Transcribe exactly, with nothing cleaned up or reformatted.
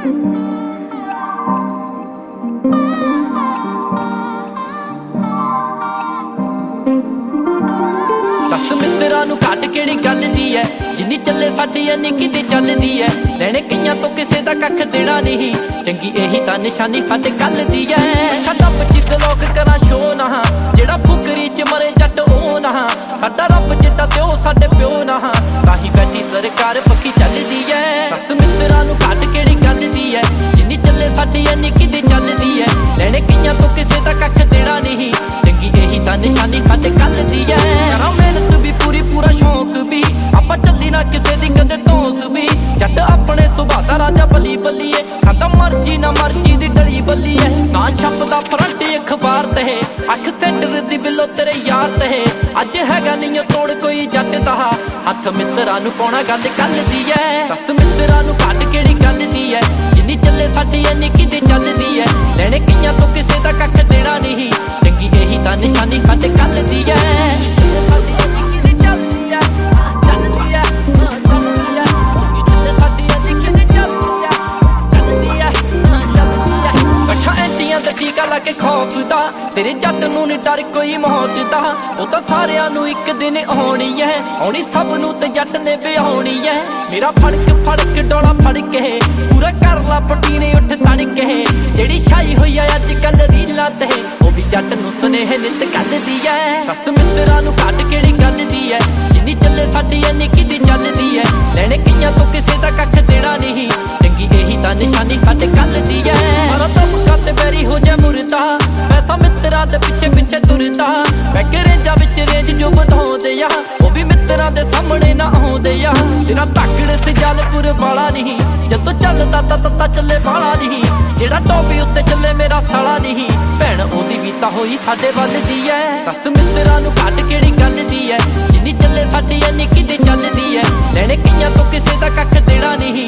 दस मित्रां नूं घट किहड़ी गल दी है, जिन्नी चले साडी इन्नी किते चलदी है। लैणे कईयां तो किसे दा कख देना नहीं, चंगी यही तां निशानी साडे कल दी है। साडा बचिक लोक करा शो ना, जेड़ा फुकरी च मरे जट ओ ना। साडा रब जिड्डा ते ओ साडे प्यो ना, ताही बैठी सरकार पक्की चलदी है। दस मित्रां नूं घट किहड़ी गल दी है, जिन्नी चले साडी इन्नी किते चलदी है। लैणे कईयां तो किसे दा कख देना नहीं, चंगी यही तां निशानी साडे कल दी है। मेहनत भी पूरी पूरा शौक भी, आपां चली ना किसे दी कदे धौंस भी। जट अपने सुभाऽ दा राजा बली बलीए, खांदा मर्जी ना मर्जी दी डली बली है। ना छपदा फ्रंट अखबार ते, अख सेंटर दी बिलो तेरे यार ते। अज हैगा नहीं तोड़ कोई जट दा, हथ मित्रां नूं पाउणा गल कल दी है। दस मित्रां नूं घट किहड़ी गल दी है, जिन्नी चले साडी इन्नी किते चलदी है। लैणे कईयां तो किसे दा कख देना नहीं, चंगी यही तां निशानी साडे कल दी है। खौफ दा तेरे जट नूं नी डर कोई मौत दा, ओ तां सारियां नूं इक दिन आउणी है। आउणी सब नूं ते जट ने विआउणी है। मेरा फड़क फड़क डोला फड़के, पूरा कर ला पटीने उठ तड़के। जेड़ी छाई होई है अज कल रीलां ते, ओ भी जट नूं सुनेहे नित गल दी है। दस मित्रां नूं घट किहड़ी गल दी है, जिन्नी चले साडी इन्नी किते चलदी है। लैणे कईयां तो किसे दा कख देना नहीं, चंगी यही तां निशानी साडे कल दी है। मारा तबका ते बैरी हो जा मुरदा, पैसा मित्रां दे पिछे पिछे तुरदा। बैग रेंजा विच रेंज जो बधाउंदे आ, ओ भी मित्रां दे सामणे ना आउंदे आ। तेरा ताकड़ सिजालपुर वाला नहीं, जदों चलदा तां तत्ता चले वाला नहीं। जेड़ा टॉपी उत्ते चले मेरा साला नहीं, भैण ओदी भी तां होई साडे वल दी है। दस मित्रां नूं घट किहड़ी गल दी है, जिन्नी चले साडी इन्नी किते चलदी है। लैणे कईयां तो किसे दा कख देना नहीं,